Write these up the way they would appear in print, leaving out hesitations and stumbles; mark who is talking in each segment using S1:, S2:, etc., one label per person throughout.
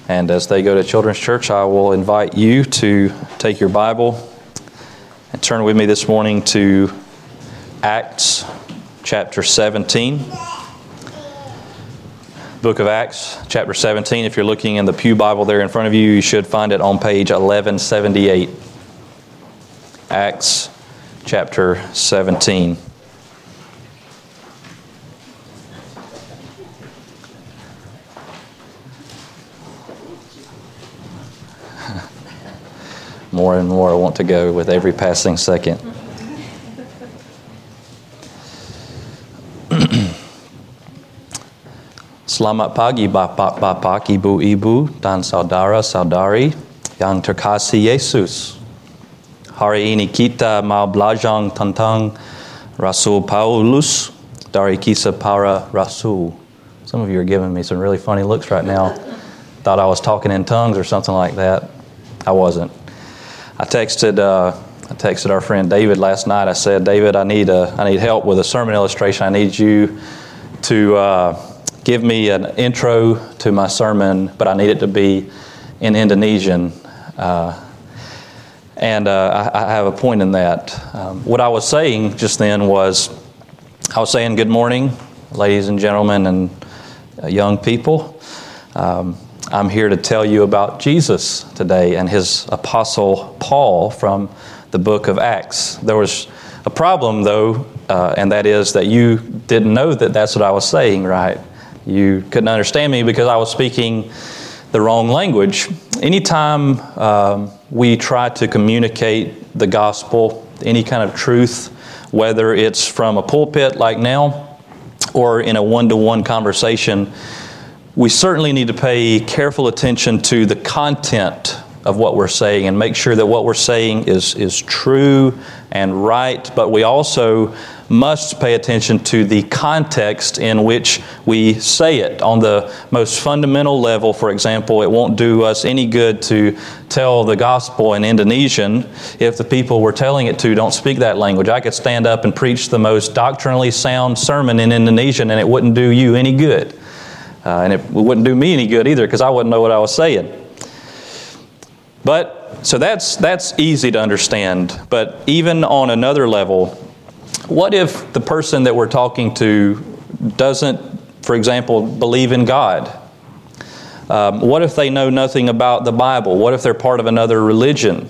S1: And as they go to Children's Church, I will invite you to take your Bible and turn with me this morning to Acts chapter 17. Book of Acts chapter 17. If you're looking in the Pew Bible there in front of you, you should find it on page 1178. Acts chapter 17. More and more I want to go with every passing second. Selamat pagi bapak-bapak, ibu-ibu, dan saudara-saudari yang terkasih Yesus. Hari ini kita mau belajar tentang Rasul Paulus dari Kisah Para Rasul. Some of you are giving me some really funny looks right now. Thought I was talking in tongues or something like that. I wasn't. I texted our friend David last night. I said, David, I need help with a sermon illustration. I need you to give me an intro to my sermon, but I need it to be in Indonesian. And I have a point in that. What I was saying just then was, I was saying good morning, ladies and gentlemen and young people. I'm here to tell you about Jesus today and his apostle Paul from the book of Acts. There was a problem though, and that is that you didn't know that that's what I was saying, right? You couldn't understand me because I was speaking the wrong language. Anytime we try to communicate the gospel, any kind of truth, whether it's from a pulpit like now or in a one-to-one conversation, we certainly need to pay careful attention to the content of what we're saying and make sure that what we're saying is true and right, but we also must pay attention to the context in which we say it. On the most fundamental level, for example, it won't do us any good to tell the gospel in Indonesian if the people we're telling it to don't speak that language. I could stand up and preach the most doctrinally sound sermon in Indonesian and it wouldn't do you any good. And it wouldn't do me any good either because I wouldn't know what I was saying. So that's easy to understand. But even on another level, what if the person that we're talking to doesn't, for example, believe in God? What if they know nothing about the Bible? What if they're part of another religion?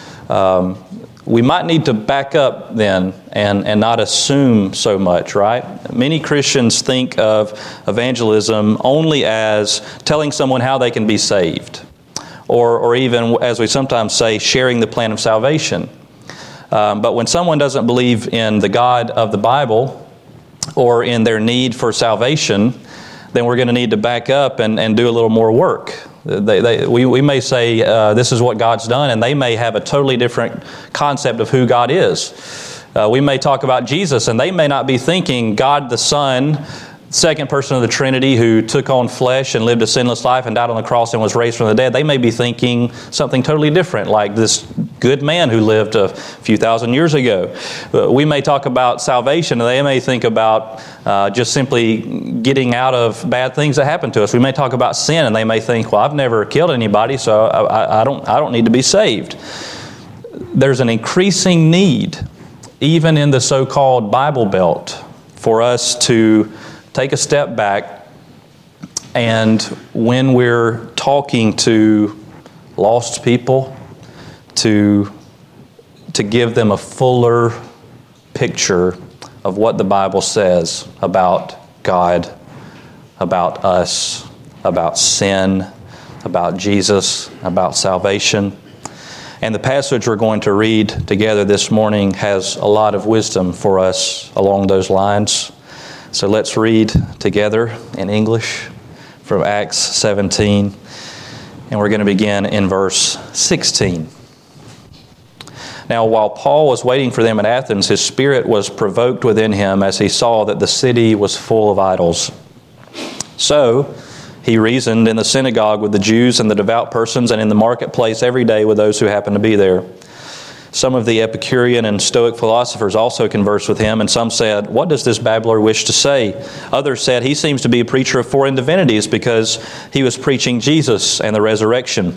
S1: We might need to back up then and not assume so much, right? Many Christians think of evangelism only as telling someone how they can be saved, or even, as we sometimes say, sharing the plan of salvation. But when someone doesn't believe in the God of the Bible or in their need for salvation, then we're going to need to back up and do a little more work. We may say this is what God's done, and they may have a totally different concept of who God is. We may talk about Jesus, and they may not be thinking God the Son, second person of the Trinity who took on flesh and lived a sinless life and died on the cross and was raised from the dead. They may be thinking something totally different, like this good man who lived a few thousand years ago. We may talk about salvation, and they may think about just simply getting out of bad things that happen to us. We may talk about sin, and they may think, well, I've never killed anybody, so I don't need to be saved. There's an increasing need, even in the so-called Bible Belt, for us to take a step back, and when we're talking to lost people, to give them a fuller picture of what the Bible says about God, about us, about sin, about Jesus, about salvation. And the passage we're going to read together this morning has a lot of wisdom for us along those lines. So let's read together in English from Acts 17, and we're going to begin in verse 16. Now, while Paul was waiting for them at Athens, his spirit was provoked within him as he saw that the city was full of idols. So he reasoned in the synagogue with the Jews and the devout persons, and in the marketplace every day with those who happened to be there. Some of the Epicurean and Stoic philosophers also conversed with him, and some said, "What does this babbler wish to say?" Others said, "He seems to be a preacher of foreign divinities because he was preaching Jesus and the resurrection."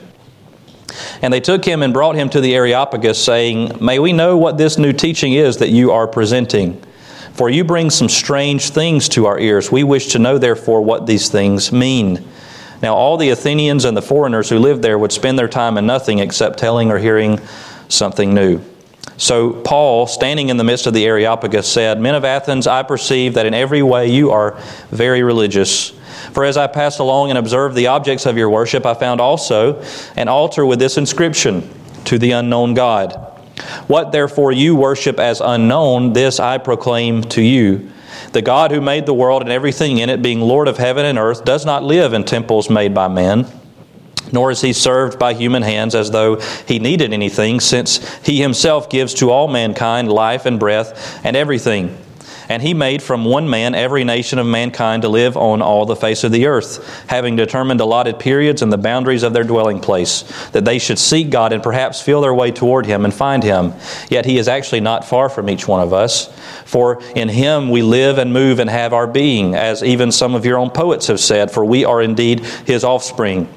S1: And they took him and brought him to the Areopagus, saying, "May we know what this new teaching is that you are presenting? For you bring some strange things to our ears. We wish to know, therefore, what these things mean." Now all the Athenians and the foreigners who lived there would spend their time in nothing except telling or hearing something new. So Paul, standing in the midst of the Areopagus, said, "Men of Athens, I perceive that in every way you are very religious. For as I passed along and observed the objects of your worship, I found also an altar with this inscription, 'To the unknown God.' What therefore you worship as unknown, this I proclaim to you. The God who made the world and everything in it, being Lord of heaven and earth, does not live in temples made by men, nor is he served by human hands as though he needed anything, since he himself gives to all mankind life and breath and everything. And he made from one man every nation of mankind to live on all the face of the earth, having determined allotted periods and the boundaries of their dwelling place, that they should seek God and perhaps feel their way toward him and find him. Yet he is actually not far from each one of us. For in him we live and move and have our being, as even some of your own poets have said, for we are indeed his offspring.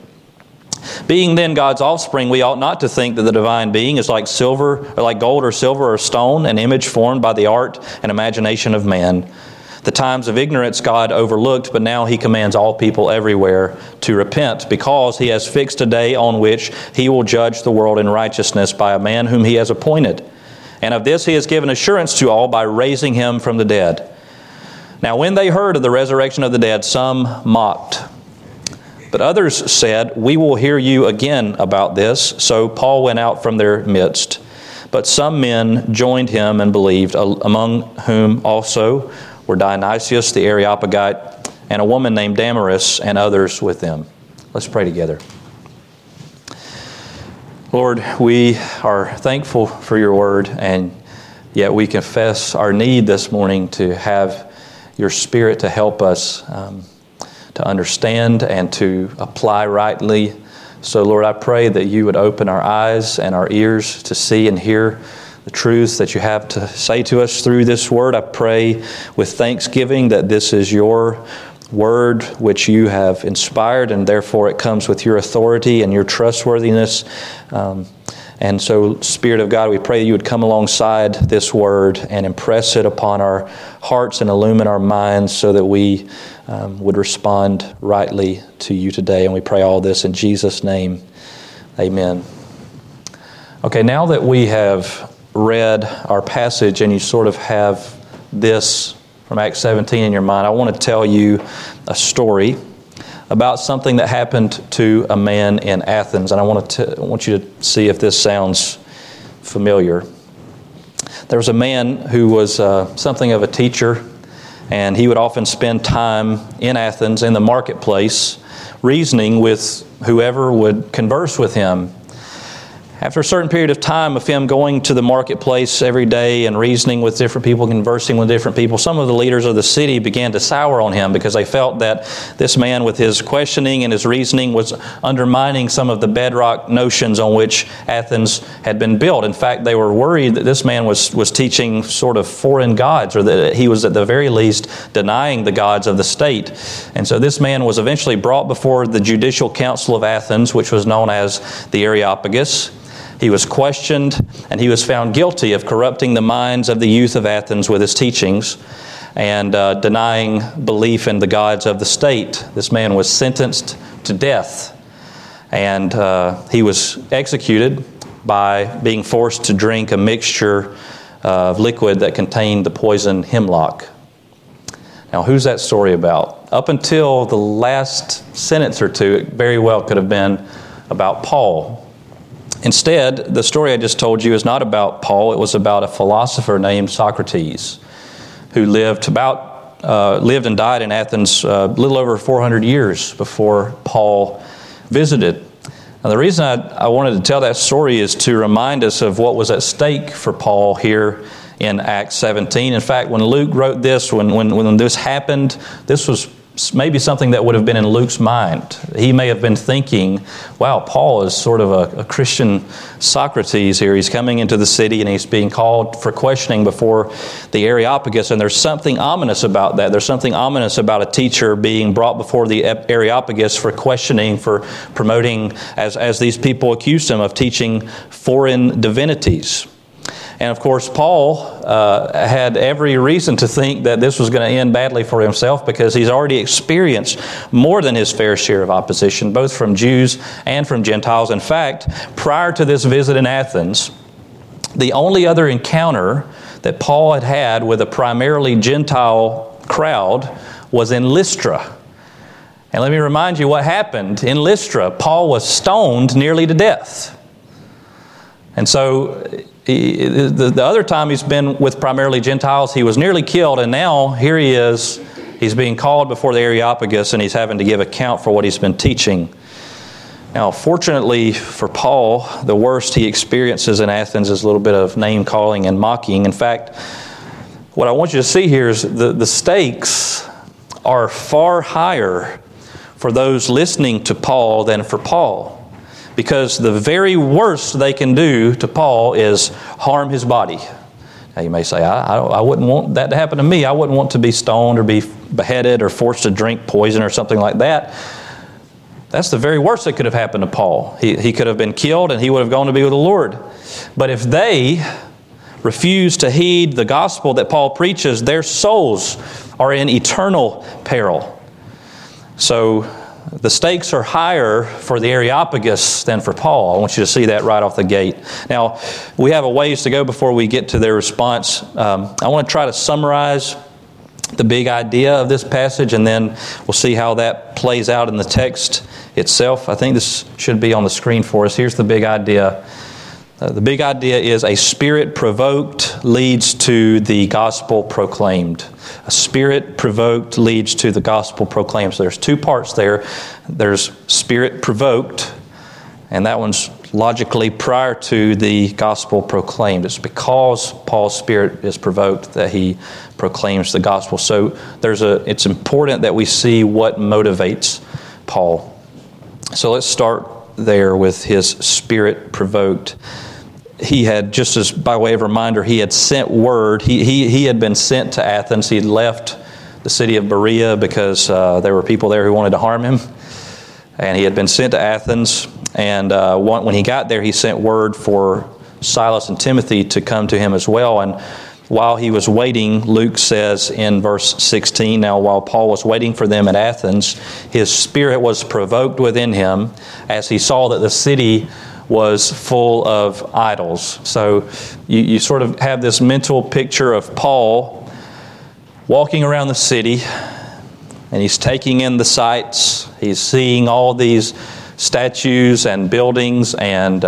S1: Being then God's offspring, we ought not to think that the divine being is like silver, or like gold or silver or stone, an image formed by the art and imagination of man. The times of ignorance God overlooked, but now he commands all people everywhere to repent, because he has fixed a day on which he will judge the world in righteousness by a man whom he has appointed. And of this he has given assurance to all by raising him from the dead. Now when they heard of the resurrection of the dead, some mocked. But others said, "We will hear you again about this." So Paul went out from their midst. But some men joined him and believed, among whom also were Dionysius the Areopagite and a woman named Damaris and others with them. Let's pray together. Lord, we are thankful for your word, and yet we confess our need this morning to have your Spirit to help us to understand and to apply rightly. So, Lord, I pray that you would open our eyes and our ears to see and hear the truths that you have to say to us through this word. I pray with thanksgiving that this is your word which you have inspired, and therefore it comes with your authority and your trustworthiness. And so, Spirit of God, we pray that you would come alongside this word and impress it upon our hearts and illumine our minds so that we would respond rightly to you today. And we pray all this in Jesus' name. Amen. Okay, now that we have read our passage and you sort of have this from Acts 17 in your mind, I want to tell you a story about something that happened to a man in Athens. And I want you to see if this sounds familiar. There was a man who was something of a teacher, and he would often spend time in Athens in the marketplace reasoning with whoever would converse with him. After a certain period of time of him going to the marketplace every day and reasoning with different people, conversing with different people, some of the leaders of the city began to sour on him because they felt that this man with his questioning and his reasoning was undermining some of the bedrock notions on which Athens had been built. In fact, they were worried that this man was teaching sort of foreign gods, or that he was at the very least denying the gods of the state. And so this man was eventually brought before the Judicial Council of Athens, which was known as the Areopagus. He was questioned, and he was found guilty of corrupting the minds of the youth of Athens with his teachings and denying belief in the gods of the state. This man was sentenced to death, and he was executed by being forced to drink a mixture of liquid that contained the poison hemlock. Now, who's that story about? Up until the last sentence or two, it very well could have been about Paul. Instead, the story I just told you is not about Paul. It was about a philosopher named Socrates, who lived and died in Athens a little over 400 years before Paul visited. Now, the reason I wanted to tell that story is to remind us of what was at stake for Paul here in Acts 17. In fact, when Luke wrote this, when this happened, this was maybe something that would have been in Luke's mind. He may have been thinking, wow, Paul is sort of a Christian Socrates here. He's coming into the city and he's being called for questioning before the Areopagus, and there's something ominous about that. There's something ominous about a teacher being brought before the Areopagus for questioning, for promoting, as these people accused him of teaching foreign divinities. And of course, Paul had every reason to think that this was going to end badly for himself, because he's already experienced more than his fair share of opposition, both from Jews and from Gentiles. In fact, prior to this visit in Athens, the only other encounter that Paul had had with a primarily Gentile crowd was in Lystra. And let me remind you what happened. In Lystra, Paul was stoned nearly to death. And so the other time he's been with primarily Gentiles, he was nearly killed, and now here he is. He's being called before the Areopagus, and he's having to give account for what he's been teaching. Now, fortunately for Paul, the worst he experiences in Athens is a little bit of name-calling and mocking. In fact, what I want you to see here is the stakes are far higher for those listening to Paul than for Paul. Because the very worst they can do to Paul is harm his body. Now you may say, I wouldn't want that to happen to me. I wouldn't want to be stoned or be beheaded or forced to drink poison or something like that. That's the very worst that could have happened to Paul. He could have been killed and he would have gone to be with the Lord. But if they refuse to heed the gospel that Paul preaches, their souls are in eternal peril. So the stakes are higher for the Areopagus than for Paul. I want you to see that right off the gate. Now, we have a ways to go before we get to their response. I want to try to summarize the big idea of this passage, and then we'll see how that plays out in the text itself. I think this should be on the screen for us. Here's the big idea. The big idea is a spirit provoked leads to the gospel proclaimed. A spirit provoked leads to the gospel proclaimed. So there's two parts there. There's spirit provoked, and that one's logically prior to the gospel proclaimed. It's because Paul's spirit is provoked that he proclaims the gospel. So it's important that we see what motivates Paul. So let's start there with his spirit provoked. He had, just as by way of reminder, he had sent word. He had been sent to Athens. He had left the city of Berea because there were people there who wanted to harm him. And he had been sent to Athens. And when he got there, he sent word for Silas and Timothy to come to him as well. And while he was waiting, Luke says in verse 16, now while Paul was waiting for them at Athens, his spirit was provoked within him as he saw that the city was full of idols. So you sort of have this mental picture of Paul walking around the city, and he's taking in the sights. He's seeing all these statues and buildings and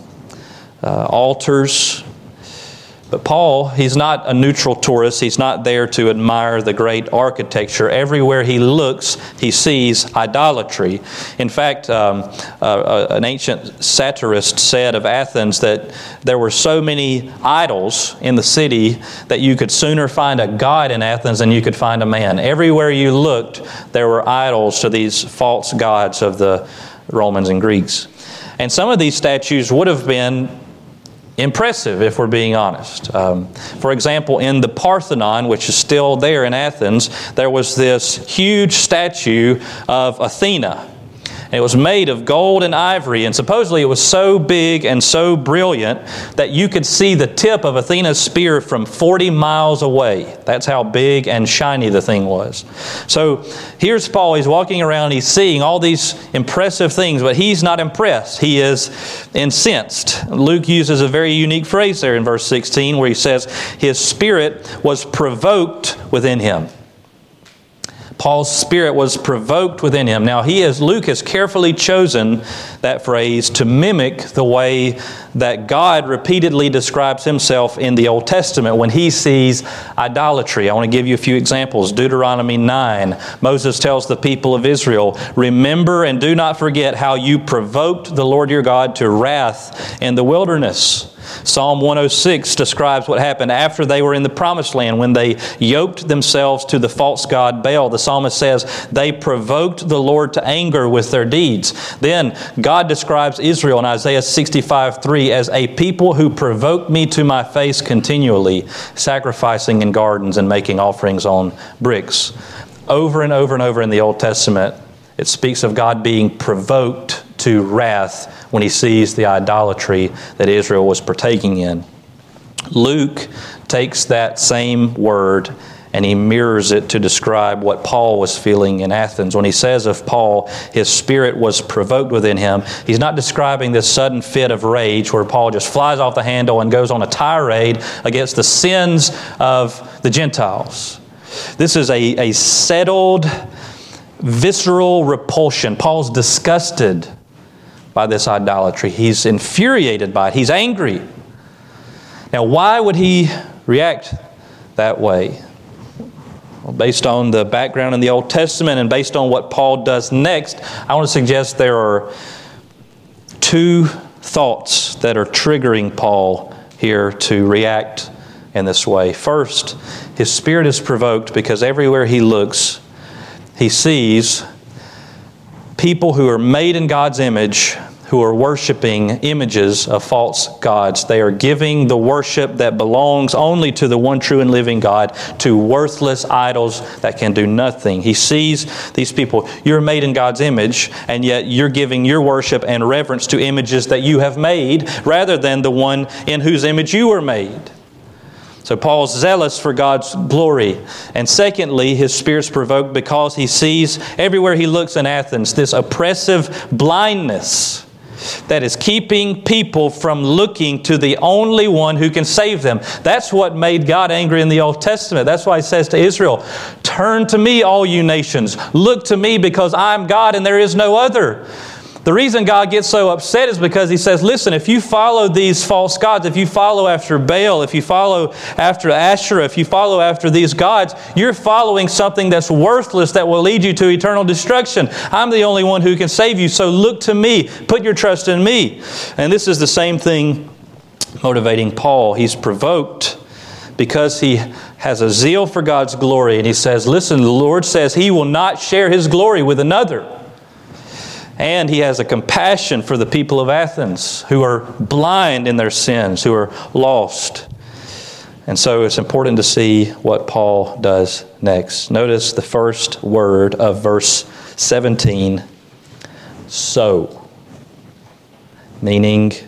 S1: altars. But Paul, he's not a neutral tourist. He's not there to admire the great architecture. Everywhere he looks, he sees idolatry. In fact, an ancient satirist said of Athens that there were so many idols in the city that you could sooner find a god in Athens than you could find a man. Everywhere you looked, there were idols to these false gods of the Romans and Greeks. And some of these statues would have been impressive, if we're being honest. For example, in the Parthenon, which is still there in Athens, there was this huge statue of Athena. And it was made of gold and ivory, and supposedly it was so big and so brilliant that you could see the tip of Athena's spear from 40 miles away. That's how big and shiny the thing was. So here's Paul. He's walking around. He's seeing all these impressive things, but he's not impressed. He is incensed. Luke uses a very unique phrase there in verse 16 where he says, his spirit was provoked within him. Paul's spirit was provoked within him. Now, Luke has carefully chosen that phrase to mimic the way that God repeatedly describes himself in the Old Testament when he sees idolatry. I want to give you a few examples. Deuteronomy 9, Moses tells the people of Israel, remember and do not forget how you provoked the Lord your God to wrath in the wilderness. Psalm 106 describes what happened after they were in the promised land when they yoked themselves to the false god Baal. The psalmist says, they provoked the Lord to anger with their deeds. Then God describes Israel in Isaiah 65:3 as a people who provoked me to my face continually, sacrificing in gardens and making offerings on bricks. Over and over and over in the Old Testament, it speaks of God being provoked to wrath when he sees the idolatry that Israel was partaking in. Luke takes that same word and he mirrors it to describe what Paul was feeling in Athens. When he says of Paul, his spirit was provoked within him, he's not describing this sudden fit of rage where Paul just flies off the handle and goes on a tirade against the sins of the Gentiles. This is a settled, visceral repulsion. Paul's disgusted by this idolatry. He's infuriated by it. He's angry. Now, why would he react that way? Well, based on the background in the Old Testament and based on what Paul does next, I want to suggest there are two thoughts that are triggering Paul here to react in this way. First, his spirit is provoked because everywhere he looks, he sees people who are made in God's image who are worshiping images of false gods. They are giving the worship that belongs only to the one true and living God to worthless idols that can do nothing. He sees these people. You're made in God's image, and yet you're giving your worship and reverence to images that you have made rather than the one in whose image you were made. So Paul's zealous for God's glory. And secondly, his spirit's provoked because he sees everywhere he looks in Athens this oppressive blindness that is keeping people from looking to the only one who can save them. That's what made God angry in the Old Testament. That's why he says to Israel, turn to me, all you nations. Look to me because I'm God and there is no other. The reason God gets so upset is because he says, listen, if you follow these false gods, if you follow after Baal, if you follow after Asherah, if you follow after these gods, you're following something that's worthless that will lead you to eternal destruction. I'm the only one who can save you, so look to me. Put your trust in me. And this is the same thing motivating Paul. He's provoked because he has a zeal for God's glory. And he says, listen, the Lord says he will not share his glory with another. And he has a compassion for the people of Athens who are blind in their sins, who are lost. And so it's important to see what Paul does next. Notice the first word of verse 17, so. Meaning,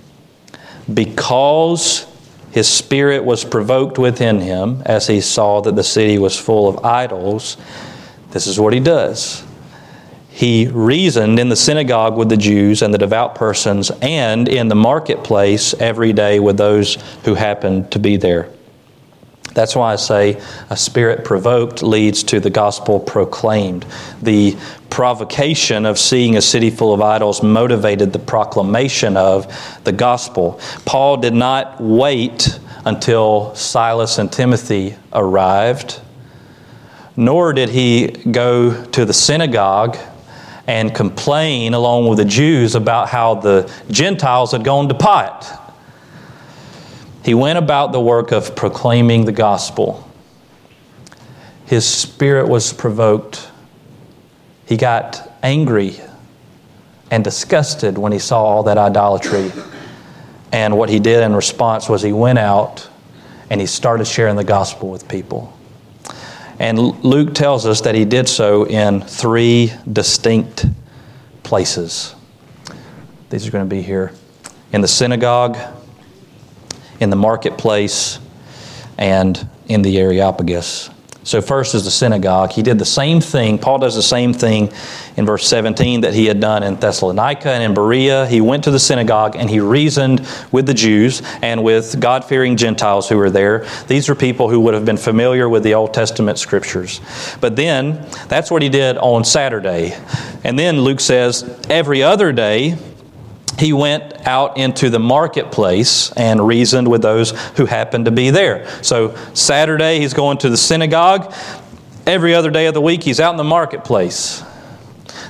S1: because his spirit was provoked within him as he saw that the city was full of idols, this is what he does. He reasoned in the synagogue with the Jews and the devout persons and in the marketplace every day with those who happened to be there. That's why I say a spirit provoked leads to the gospel proclaimed. The provocation of seeing a city full of idols motivated the proclamation of the gospel. Paul did not wait until Silas and Timothy arrived, nor did he go to the synagogue and complain along with the Jews about how the Gentiles had gone to pot. He went about the work of proclaiming the gospel. His spirit was provoked. He got angry and disgusted when he saw all that idolatry. And what he did in response was he went out and he started sharing the gospel with people. And Luke tells us that he did so in 3 distinct places. These are going to be here. In the synagogue, in the marketplace, and in the Areopagus. So first is the synagogue. He did the same thing. Paul does the same thing in verse 17 that he had done in Thessalonica and in Berea. He went to the synagogue and he reasoned with the Jews and with God-fearing Gentiles who were there. These are people who would have been familiar with the Old Testament scriptures. But then, that's what he did on Saturday. And then Luke says, every other day, he went out into the marketplace and reasoned with those who happened to be there. So Saturday, he's going to the synagogue. Every other day of the week, he's out in the marketplace.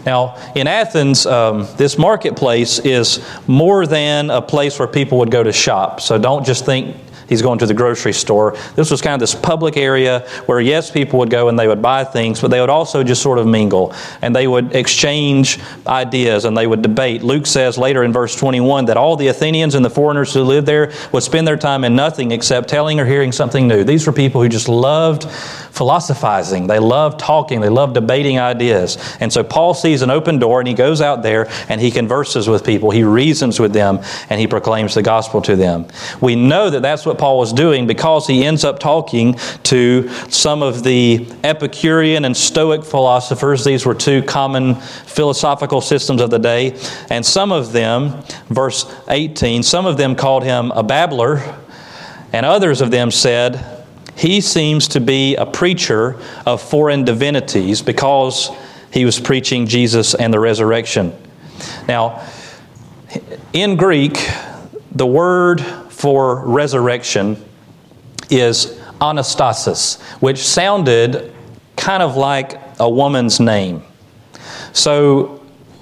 S1: Now, in Athens, this marketplace is more than a place where people would go to shop. So don't just think he's going to the grocery store. This was kind of this public area where, yes, people would go and they would buy things, but they would also just sort of mingle. And they would exchange ideas and they would debate. Luke says later in verse 21 that all the Athenians and the foreigners who lived there would spend their time in nothing except telling or hearing something new. These were people who just loved philosophizing. They loved talking. They loved debating ideas. And so Paul sees an open door and he goes out there and he converses with people. He reasons with them and he proclaims the gospel to them. We know that that's what Paul was doing because he ends up talking to some of the Epicurean and Stoic philosophers. These were two common philosophical systems of the day. And some of them, verse 18, some of them called him a babbler, and others of them said, he seems to be a preacher of foreign divinities because he was preaching Jesus and the resurrection. Now, in Greek, the word for resurrection is anastasis, which sounded kind of like a woman's name. So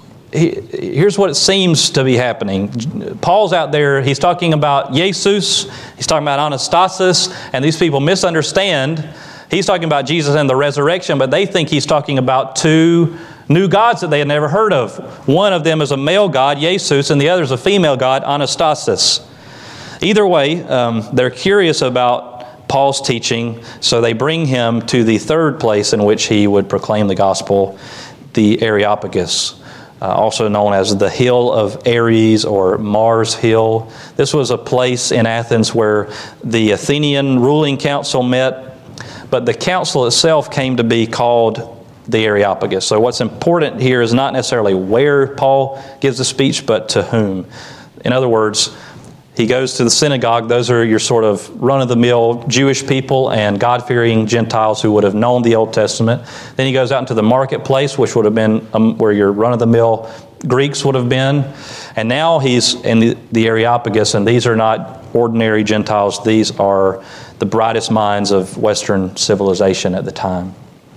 S1: here's what it seems to be happening. Paul's out there, he's talking about Jesus, he's talking about anastasis, and these people misunderstand. He's talking about Jesus and the resurrection, but they think he's talking about two new gods that they had never heard of. One of them is a male god, Jesus, and the other is a female god, anastasis. Either way, they're curious about Paul's teaching, so they bring him to the third place in which he would proclaim the gospel, the Areopagus. Also known as the Hill of Ares or Mars Hill. This was a place in Athens where the Athenian ruling council met, but the council itself came to be called the Areopagus. So what's important here is not necessarily where Paul gives the speech, but to whom. In other words, he goes to the synagogue. Those are your sort of run-of-the-mill Jewish people and God-fearing Gentiles who would have known the Old Testament. Then he goes out into the marketplace, which would have been where your run-of-the-mill Greeks would have been. And now he's in the Areopagus, and these are not ordinary Gentiles. These are the brightest minds of Western civilization at the time.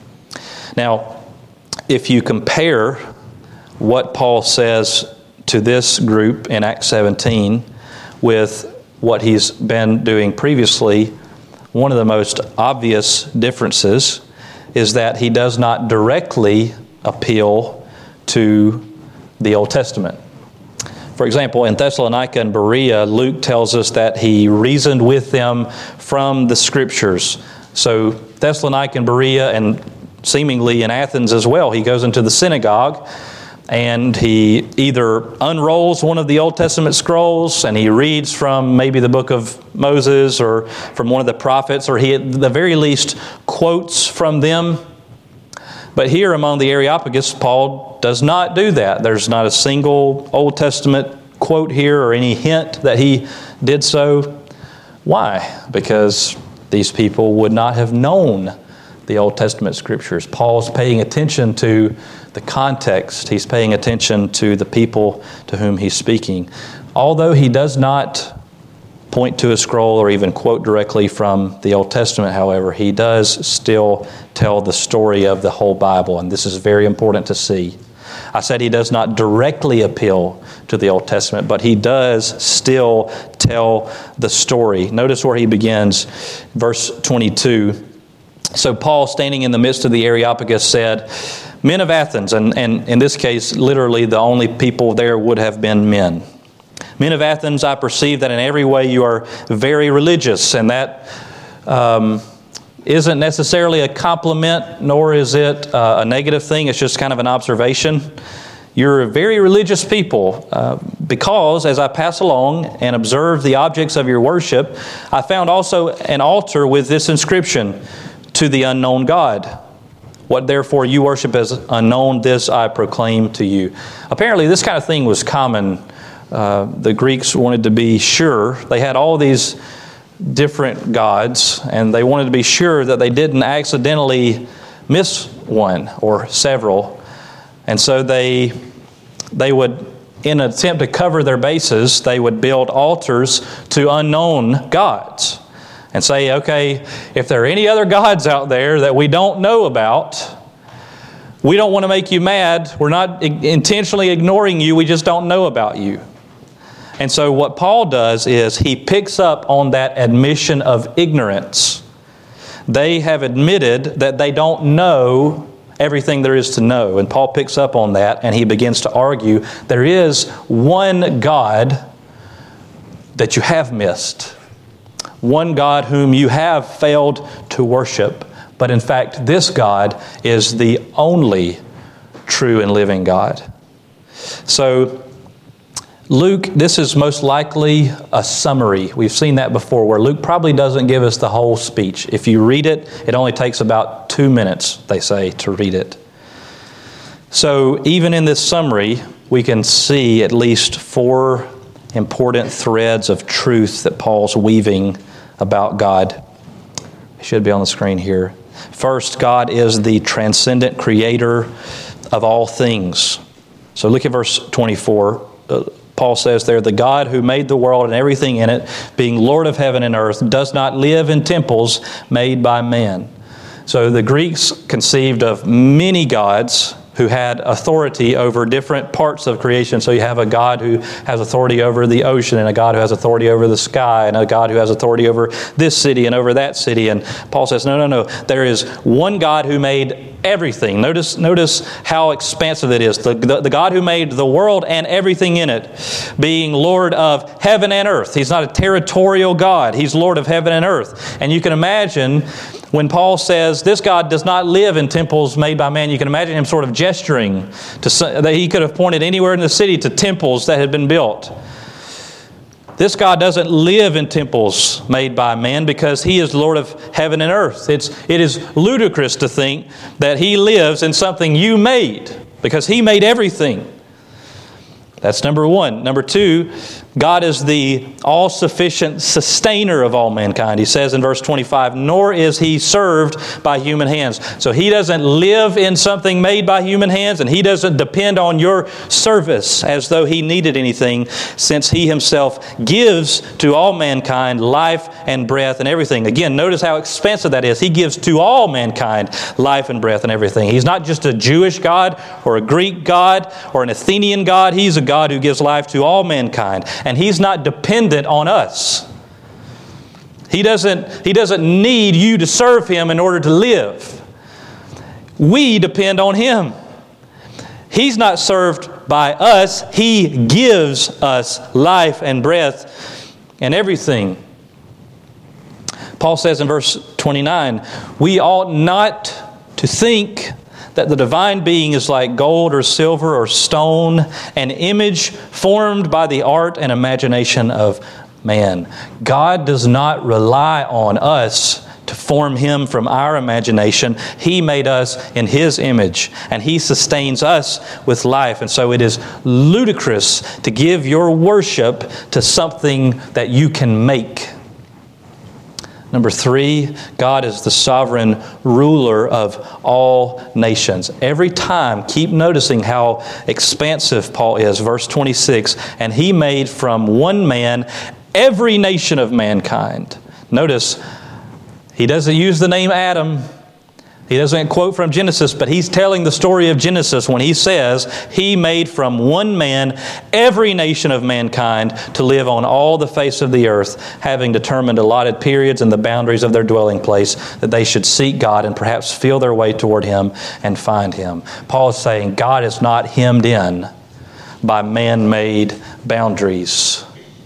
S1: Now, if you compare what Paul says to this group in Acts 17 with what he's been doing previously, one of the most obvious differences is that he does not directly appeal to the Old Testament. For example, in Thessalonica and Berea, Luke tells us that he reasoned with them from the Scriptures. So Thessalonica and Berea, and seemingly in Athens as well, he goes into the synagogue and he either unrolls one of the Old Testament scrolls and he reads from maybe the book of Moses or from one of the prophets, or he at the very least quotes from them. But here among the Areopagus, Paul does not do that. There's not a single Old Testament quote here or any hint that he did so. Why? Because these people would not have known the Old Testament Scriptures. Paul's paying attention to the context. He's paying attention to the people to whom he's speaking. Although he does not point to a scroll or even quote directly from the Old Testament, however, he does still tell the story of the whole Bible, and this is very important to see. I said he does not directly appeal to the Old Testament, but he does still tell the story. Notice where he begins, verse 22. So Paul, standing in the midst of the Areopagus, said, "Men of Athens," and in this case, literally the only people there would have been men. "Men of Athens, I perceive that in every way you are very religious," and that isn't necessarily a compliment, nor is it a negative thing. It's just kind of an observation. You're a very religious people, because as I pass along and observe the objects of your worship, I found also an altar with this inscription, "To the unknown God. What therefore you worship as unknown, this I proclaim to you." Apparently this kind of thing was common. The Greeks wanted to be sure. They had all these different gods, and they wanted to be sure that they didn't accidentally miss one or several. And so they would, in an attempt to cover their bases, they would build altars to unknown gods and say, okay, if there are any other gods out there that we don't know about, We don't want to make you mad. We're not intentionally ignoring you. We just don't know about you. And so what Paul does is he picks up on that admission of ignorance. They have admitted that they don't know everything there is to know. And Paul picks up on that and he begins to argue there is one God that you have missed. One God whom you have failed to worship. But in fact, this God is the only true and living God. So Luke, this is most likely a summary. We've seen that before, where Luke probably doesn't give us the whole speech. If you read it, it only takes about 2 minutes, they say, to read it. So even in this summary, we can see at least 4 important threads of truth that Paul's weaving about God. It should be on the screen here. First, God is the transcendent creator of all things. So look at verse 24. Paul says there, the God who made the world and everything in it, being Lord of heaven and earth, does not live in temples made by man. So the Greeks conceived of many gods who had authority over different parts of creation. So you have a God who has authority over the ocean, and a God who has authority over the sky, and a God who has authority over this city and over that city. And Paul says, no. There is one God who made everything. Notice how expansive it is. The God who made the world and everything in it, being Lord of heaven and earth. He's not a territorial God. He's Lord of heaven and earth. And you can imagine when Paul says this God does not live in temples made by man, you can imagine him sort of gesturing that he could have pointed anywhere in the city to temples that had been built. This God doesn't live in temples made by man because He is Lord of heaven and earth. It is ludicrous to think that He lives in something you made because He made everything. That's number one. Number two, God is the all-sufficient sustainer of all mankind. He says in verse 25, nor is He served by human hands. So He doesn't live in something made by human hands, and He doesn't depend on your service as though He needed anything, since He Himself gives to all mankind life and breath and everything. Again, notice how expansive that is. He gives to all mankind life and breath and everything. He's not just a Jewish God or a Greek God or an Athenian God. He's a God who gives life to all mankind. And He's not dependent on us. He doesn't need you to serve Him in order to live. We depend on Him. He's not served by us. He gives us life and breath and everything. Paul says in verse 29, we ought not to think that the divine being is like gold or silver or stone, an image formed by the art and imagination of man. God does not rely on us to form Him from our imagination. He made us in His image, and He sustains us with life. And so it is ludicrous to give your worship to something that you can make. Number three, God is the sovereign ruler of all nations. Every time, keep noticing how expansive Paul is. Verse 26, and He made from one man every nation of mankind. Notice, he doesn't use the name Adam. He doesn't quote from Genesis, but he's telling the story of Genesis when he says He made from one man every nation of mankind to live on all the face of the earth, having determined allotted periods and the boundaries of their dwelling place, that they should seek God and perhaps feel their way toward Him and find Him. Paul is saying God is not hemmed in by man-made boundaries.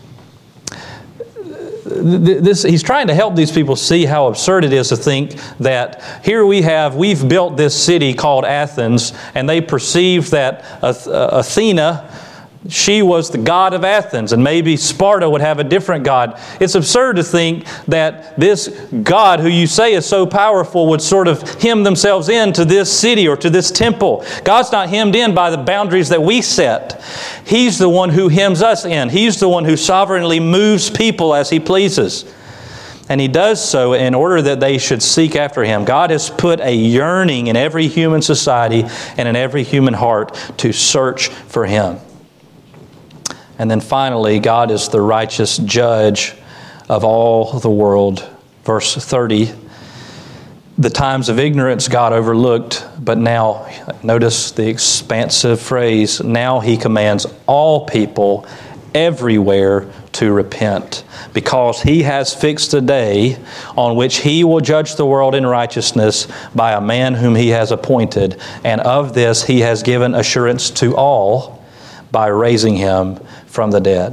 S1: He's trying to help these people see how absurd it is to think that here we've built this city called Athens, and they perceive that Athena, she was the god of Athens, and maybe Sparta would have a different god. It's absurd to think that this God who you say is so powerful would sort of hem themselves into this city or to this temple. God's not hemmed in by the boundaries that we set. He's the one who hems us in. He's the one who sovereignly moves people as He pleases. And He does so in order that they should seek after Him. God has put a yearning in every human society and in every human heart to search for Him. And then finally, God is the righteous judge of all the world. Verse 30, The times of ignorance God overlooked, but now, notice the expansive phrase, now He commands all people everywhere to repent, because He has fixed a day on which He will judge the world in righteousness by a man whom He has appointed, and of this He has given assurance to all by raising Him from the dead.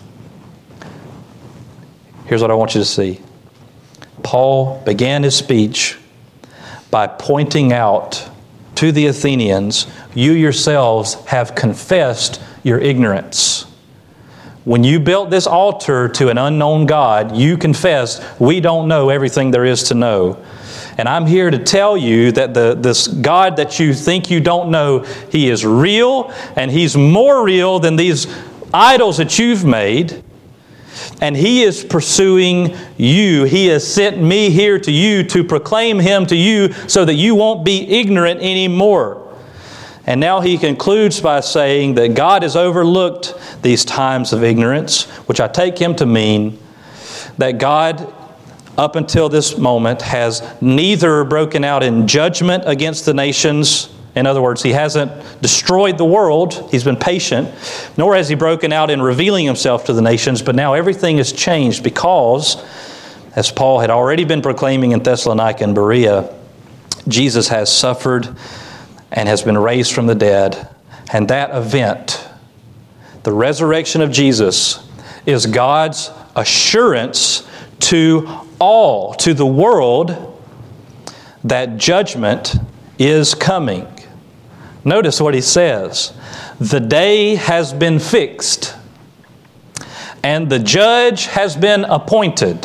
S1: Here's what I want you to see. Paul began his speech by pointing out to the Athenians, you yourselves have confessed your ignorance. When you built this altar to an unknown God, you confessed, we don't know everything there is to know. And I'm here to tell you that this God that you think you don't know, He is real, and He's more real than these idols that you've made. And He is pursuing you. He has sent me here to you to proclaim Him to you so that you won't be ignorant anymore. And now he concludes by saying that God has overlooked these times of ignorance, which I take him to mean that God, up until this moment, has neither broken out in judgment against the nations. In other words, He hasn't destroyed the world. He's been patient. Nor has He broken out in revealing Himself to the nations. But now everything has changed because, as Paul had already been proclaiming in Thessalonica and Berea, Jesus has suffered and has been raised from the dead. And that event, the resurrection of Jesus, is God's assurance to all, to the world, that judgment is coming. Notice what he says. The day has been fixed, and the judge has been appointed.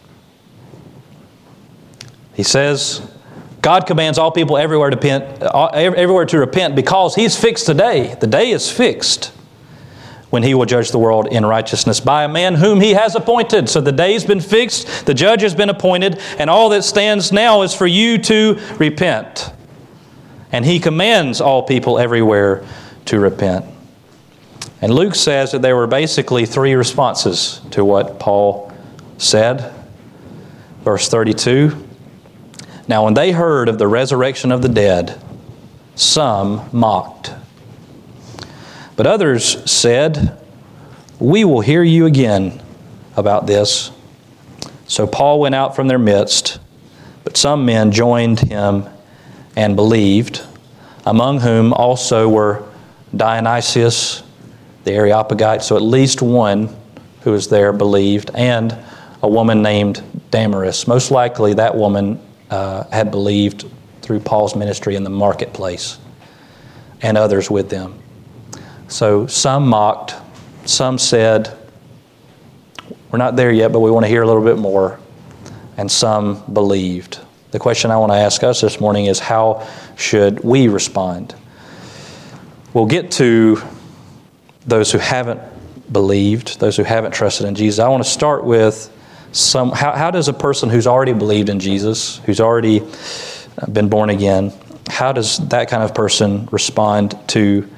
S1: He says, God commands all people everywhere to repent because He's fixed the day. The day is fixed when He will judge the world in righteousness by a man whom He has appointed. So the day's been fixed, the judge has been appointed, and all that stands now is for you to repent. And He commands all people everywhere to repent. And Luke says that there were basically three responses to what Paul said. Verse 32. Now when they heard of the resurrection of the dead, some mocked. But others said, we will hear you again about this. So Paul went out from their midst, but some men joined him and believed, among whom also were Dionysius, the Areopagite, so at least one who was there believed, and a woman named Damaris. Most likely that woman had believed through Paul's ministry in the marketplace, and others with them. So some mocked, some said, we're not there yet, but we want to hear a little bit more, and some believed. The question I want to ask us this morning is, how should we respond? We'll get to those who haven't believed, those who haven't trusted in Jesus. I want to start with how does a person who's already believed in Jesus, who's already been born again, how does that kind of person respond to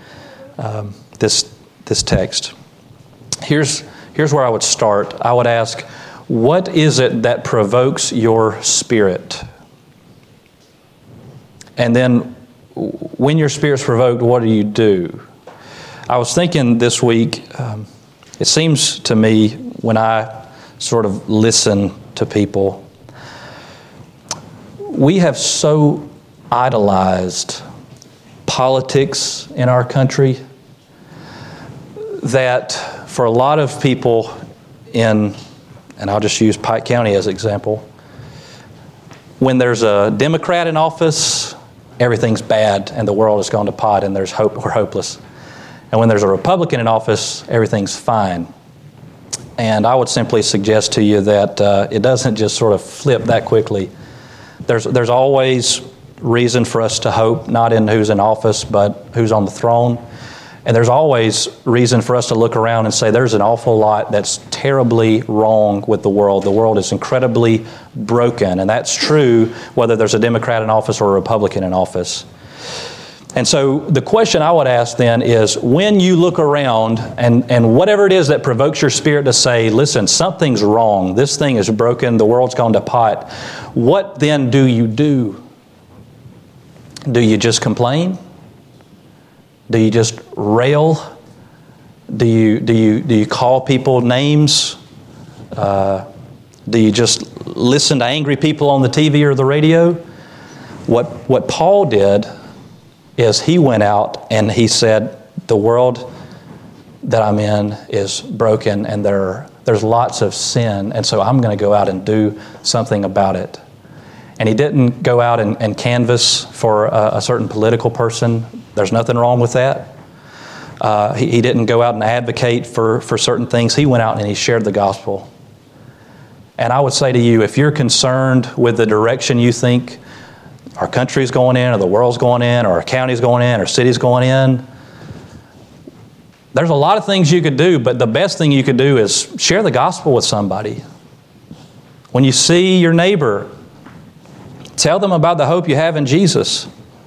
S1: this text? Here's where I would start. I would ask, what is it that provokes your spirit? And then when your spirit's provoked, what do you do? I was thinking this week, it seems to me when I sort of listen to people, we have so idolized politics in our country that for a lot of people and I'll just use Pike County as an example, when there's a Democrat in office, everything's bad and the world has gone to pot and we're hopeless. And when there's a Republican in office, everything's fine. And I would simply suggest to you that it doesn't just sort of flip that quickly. There's always reason for us to hope, not in who's in office, but who's on the throne. And there's always reason for us to look around and say there's an awful lot that's terribly wrong with the world. The world is incredibly broken, and that's true whether there's a Democrat in office or a Republican in office. And so the question I would ask then is, when you look around and whatever it is that provokes your spirit to say, listen, something's wrong, this thing is broken, the world's gone to pot, what then do you do? Do you just complain? Do you just rail? Do you call people names? Do you just listen to angry people on the TV or the radio? What Paul did is he went out and he said, the world that I'm in is broken and there's lots of sin, and so I'm going to go out and do something about it. And he didn't go out and canvass for a certain political person. There's nothing wrong with that. He didn't go out and advocate for certain things. He went out and he shared the gospel. And I would say to you, if you're concerned with the direction you think our country's going in, or the world's going in, or our county's going in, or city's going in, there's a lot of things you could do, but the best thing you could do is share the gospel with somebody. When you see your neighbor, tell them about the hope you have in Jesus.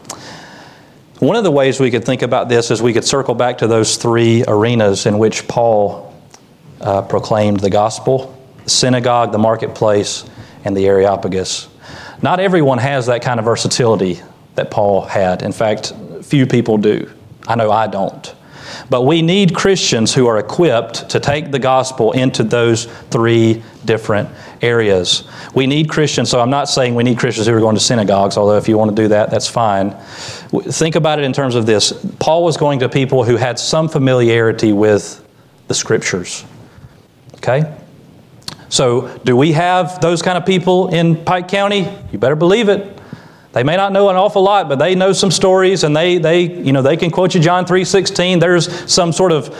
S1: One of the ways we could think about this is we could circle back to those three arenas in which Paul proclaimed the gospel: the synagogue, the marketplace, and the Areopagus. Not everyone has that kind of versatility that Paul had. In fact, few people do. I know I don't. But we need Christians who are equipped to take the gospel into those three different areas. We need Christians, so I'm not saying we need Christians who are going to synagogues, although if you want to do that, that's fine. Think about it in terms of this. Paul was going to people who had some familiarity with the Scriptures. Okay? So, do we have those kind of people in Pike County? You better believe it. They may not know an awful lot, but they know some stories, and they can quote you John 3:16. There's some sort of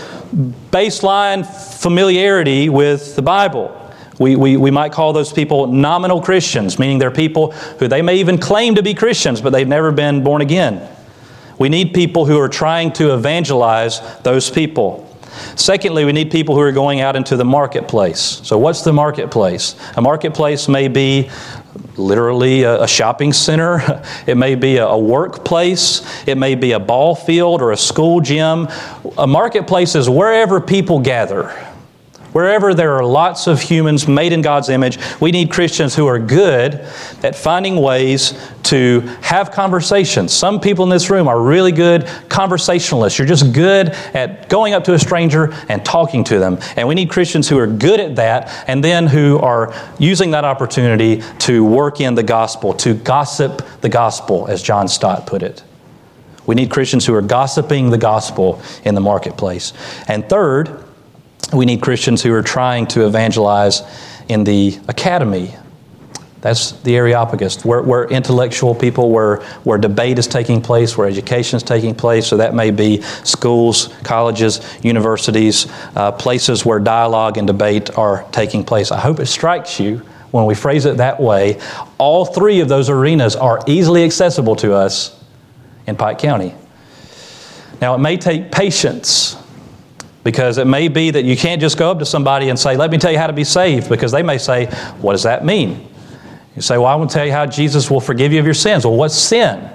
S1: baseline familiarity with the Bible. We might call those people nominal Christians, meaning they're people who they may even claim to be Christians, but they've never been born again. We need people who are trying to evangelize those people. Secondly, we need people who are going out into the marketplace. So what's the marketplace? A marketplace may be literally a shopping center. It may be a workplace. It may be a ball field or a school gym. A marketplace is wherever people gather. Wherever there are lots of humans made in God's image, we need Christians who are good at finding ways to have conversations. Some people in this room are really good conversationalists. You're just good at going up to a stranger and talking to them. And we need Christians who are good at that, and then who are using that opportunity to work in the gospel, to gossip the gospel, as John Stott put it. We need Christians who are gossiping the gospel in the marketplace. And third, we need Christians who are trying to evangelize in the academy. That's the Areopagus, where intellectual people, where debate is taking place, where education is taking place. So that may be schools, colleges, universities, places where dialogue and debate are taking place. I hope it strikes you when we phrase it that way. All three of those arenas are easily accessible to us in Pike County. Now, it may take patience, because it may be that you can't just go up to somebody and say, let me tell you how to be saved, because they may say, what does that mean? You say, well, I want to tell you how Jesus will forgive you of your sins. Well, what's sin?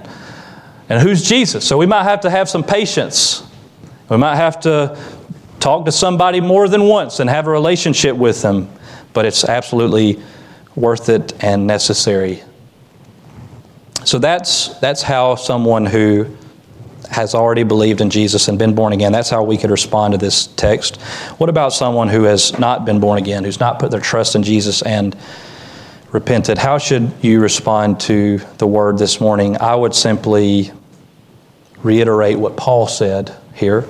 S1: And who's Jesus? So we might have some patience. We might have to talk to somebody more than once and have a relationship with them, but it's absolutely worth it and necessary. So that's how someone who has already believed in Jesus and been born again, that's how we could respond to this text. What about someone who has not been born again, who's not put their trust in Jesus and repented? How should you respond to the word this morning? I would simply reiterate what Paul said here,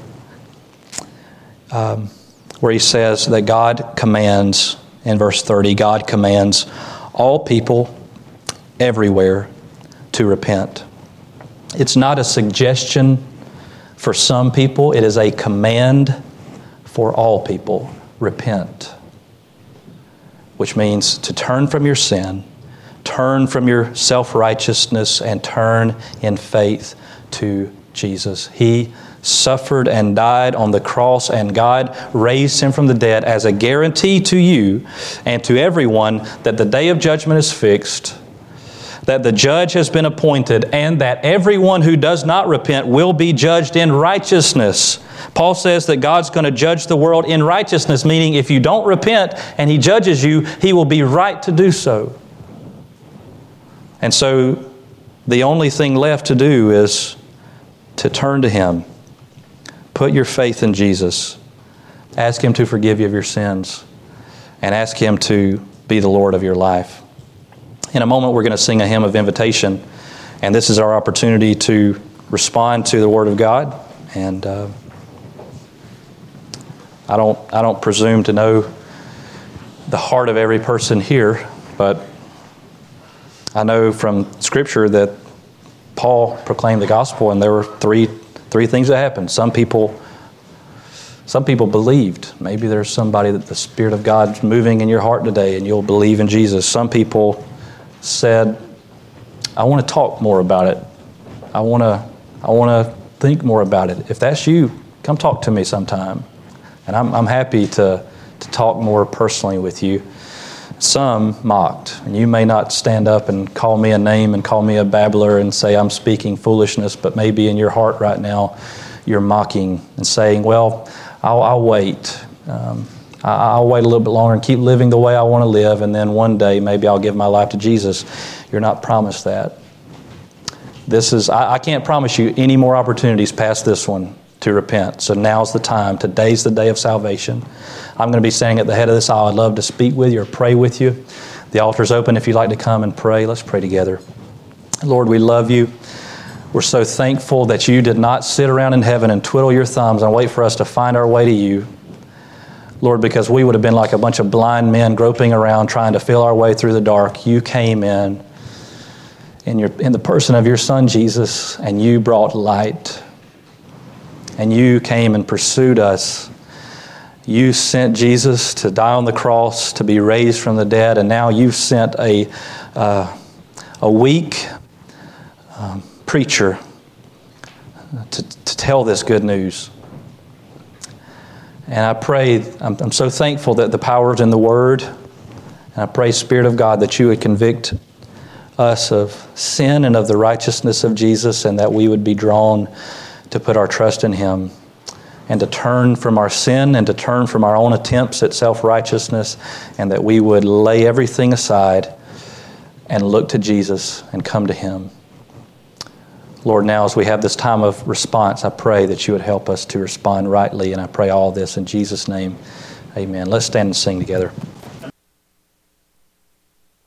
S1: where he says that God commands, in verse 30, God commands all people everywhere to repent. It's not a suggestion for some people. It is a command for all people. Repent. Which means to turn from your sin, turn from your self-righteousness, and turn in faith to Jesus. He suffered and died on the cross, and God raised Him from the dead as a guarantee to you and to everyone that the day of judgment is fixed, that the judge has been appointed, and that everyone who does not repent will be judged in righteousness. Paul says that God's going to judge the world in righteousness, meaning if you don't repent and He judges you, He will be right to do so. And so the only thing left to do is to turn to Him. Put your faith in Jesus. Ask Him to forgive you of your sins. And ask Him to be the Lord of your life. In a moment, we're going to sing a hymn of invitation. And this is our opportunity to respond to the Word of God. And I don't presume to know the heart of every person here, but I know from Scripture that Paul proclaimed the gospel, and there were three things that happened. Some people believed. Maybe there's somebody that the Spirit of God's moving in your heart today, and you'll believe in Jesus. Some people said, I want to talk more about it. I want to think more about it. If that's you, come talk to me sometime. And I'm happy to talk more personally with you. Some mocked. And you may not stand up and call me a name and call me a babbler and say I'm speaking foolishness, but maybe in your heart right now you're mocking and saying, well, I'll wait. I'll wait a little bit longer and keep living the way I want to live, and then one day maybe I'll give my life to Jesus. You're not promised that. I can't promise you any more opportunities past this one to repent. So now's the time. Today's the day of salvation. I'm going to be standing at the head of this aisle. I'd love to speak with you or pray with you. The altar's open if you'd like to come and pray. Let's pray together. Lord, we love you. We're so thankful that you did not sit around in heaven and twiddle your thumbs and wait for us to find our way to you. Lord, because we would have been like a bunch of blind men groping around trying to feel our way through the dark. You came in the person of your Son, Jesus, and you brought light. And you came and pursued us. You sent Jesus to die on the cross, to be raised from the dead, and now you've sent a weak preacher to tell this good news. And I pray, I'm so thankful that the power is in the Word. And I pray, Spirit of God, that you would convict us of sin and of the righteousness of Jesus, and that we would be drawn to put our trust in Him and to turn from our sin and to turn from our own attempts at self-righteousness, and that we would lay everything aside and look to Jesus and come to Him. Lord, now as we have this time of response, I pray that you would help us to respond rightly, and I pray all this in Jesus' name. Amen. Let's stand and sing together.